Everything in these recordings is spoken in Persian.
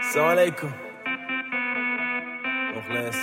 السلام علیکم مخلص.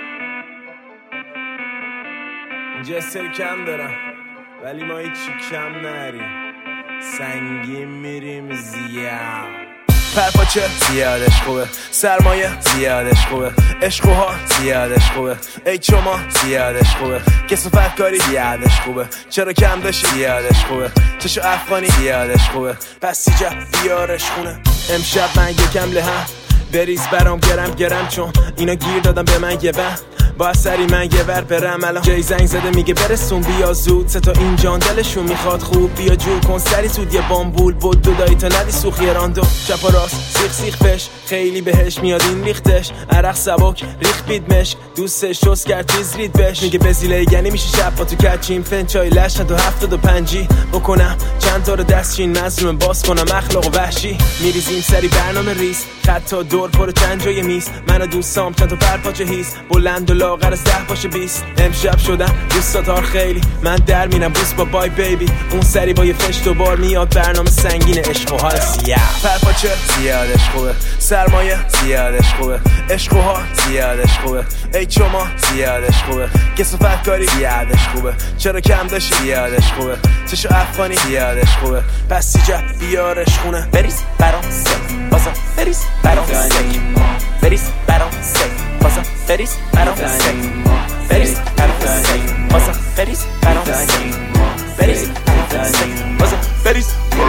اینجا سر کم دارم ولی ما هیچی کم نریم، سنگین میریم زیاد. پرپاچه زیادش خوبه، سرمایه زیادش خوبه، عشقوها زیادش خوبه، ای شما زیادش خوبه، کسافت کاری زیادش خوبه، چرا کم داشتی زیادش خوبه، چشو افغانی زیادش خوبه، پس سیجا بیارش خونه. امشب من یکم لهم بریز برام گرم چون اینا گیر دادم به من یه بهم، با سری من یه ور برم. الان جای زنگ زده میگه برسون بیا زود، سه تا این جان دلشون میخواد خوب بیا جور کن سری زود، یه بامبول بود دو دایی تا ندی سوخ یه راندو چپ و راست سیخ پش خیلی بهش میاد این ریختش، عرق سبک ریخ بیدمش دوستش شست کرد تیز رید بش، میگه بزیله یعنی میشه شب با تو کچیم فنچای لشن تو 75 بکنم چند تا رو دستچین مظلوم باز کنم اخلاق و وحشی میریزیم سری برنامه ریس خط تا دور پر چند جای میز منو دوستام چند تا پرپاچه هیس بلند و لاغر از 10 باشه 20 امشب شدم دوستاتار خیلی من در میرم بوس با بای بیبی اون سری با یه فش دوبار میاد برنامه سنگین عشق و حال سیاه. پرپاچه زیادش خوبه، سرمایه زیادش خوبه، عشقوها زیادش خوبه، ای شما زیادش خوبه، کسافت کاری زیادش خوبه، چرا کم داشتی زیادش خوبه، چشو افغانی زیادش خوبه، پس سیجا بیارش خونه. بریز برام سک بازا بریز برام سک بریز برام سک بازا بریز برام سک بریز برام سک بازا بریز برام سک بریز برام سک بازا بریز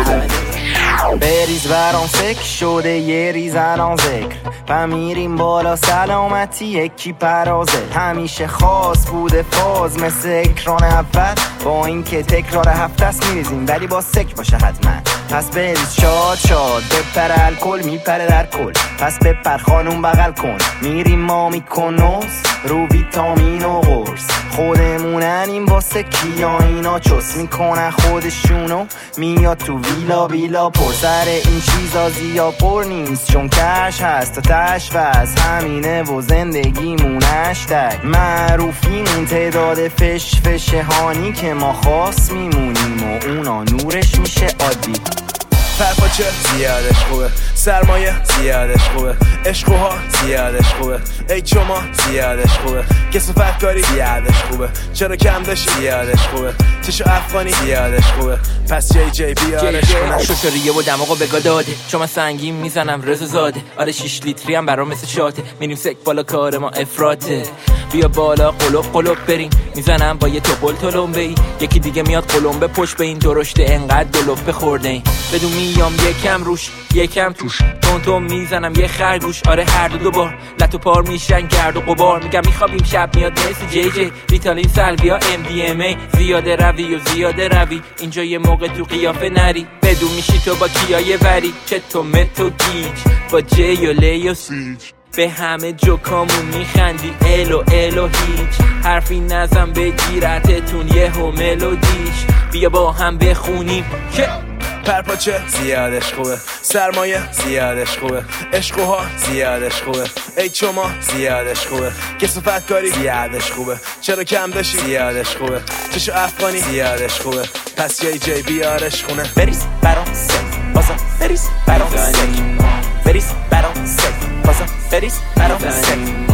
بریز برام سک شده یه ریز الان ذکر و میریم بالا سلامتی یکی پرازه همیشه خاص بوده فاز مثل اکران اول با اینکه تکرار هفته است میریزیم ولی با سک باشه حتما. پس بریز شاد شاد بپر الکل میپره در کل پس بپر خانوم بغل کن میریم ما میکنوس رو ویتامین و قرص خودمونن واسه کیا اینا چس میکنن خودشونو میاد تو ویلا پر سر این چیزا زیاد پر نیست چون کش هست تا تش وز همینه و زندگیمونش تک معروفیمون تعداد فش هانی که ما خاص میمونیم و اونا نورش میشه عادی. پرپاچه زیادش خوبه، سرمایه زیادش خوبه، عشقوها زیادش خوبه، ای شما زیادش خوبه، کسافت کاری زیادش خوبه، چرا کم داشتی زیادش خوبه، چشو افغانی زیادش خوبه، پس جی بیارش کنه. شوشوریه و دماغو بگا داده چون من سنگین میزنم رضا زاده آره 6 لیتری هم برام مثل شاته میریم سک بالا کار ما افراطه بیا بالا قلوب بریم میزنم با یه توبل تلمبه ای یکی دیگه میاد قلمبه پشت به این درشته انقدر دلوب خورده این بدون میام یکم روش یکم توش تون میزنم یه خرگوش آره هر دو بار لتو پار میشن گرد و غبار میگم میخوابیم شب میاد مثل جی ریتالین سلویا MDMA زیاده روی اینجا یه موقع تو قیافه نری بدون میشی تو با کیای وری چه تو متو گیج با جی و لی و سیج به همه جوکامون میخندی الو هیچ حرفی نزن بگیرتتون یه هم ملودیش بیا با هم بخونیم که پرپاچه زیادش خوبه، سرمایه زیادش خوبه، عشقوها زیادش خوبه، ای شما زیادش خوبه، کسافت کاری زیادش خوبه، چرا کم داشتی زیادش خوبه، چشو افغانی زیادش خوبه، پس جی بیارش خونه. بریز برام سک بازا بریز برام سک بریز برام سک بازا بریز برام سک